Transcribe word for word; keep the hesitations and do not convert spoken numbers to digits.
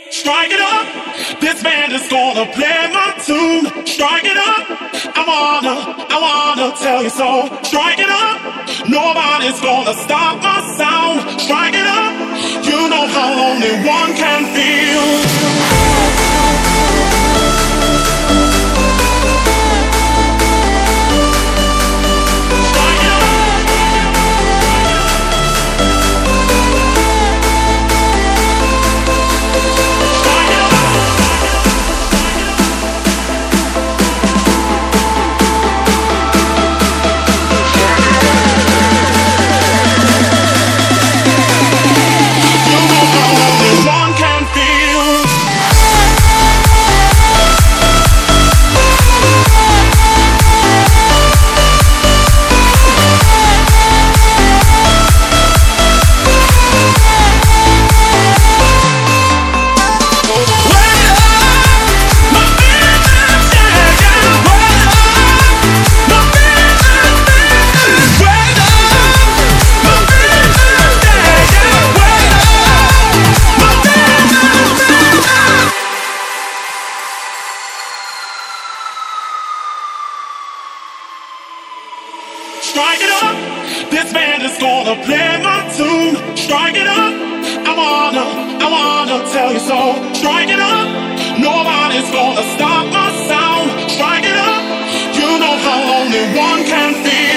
Strike it up. This band is gonna play my tune. Strike it up. I wanna, I wanna tell you so. Strike it up. Nobody's gonna stop my sound. Strike it up. You know how only one can feel. Strike it up. This band is gonna play my tune. Strike it up. I wanna, I wanna tell you so. Strike it up. Nobody's gonna stop my sound. Strike it up. You know how only one can feel.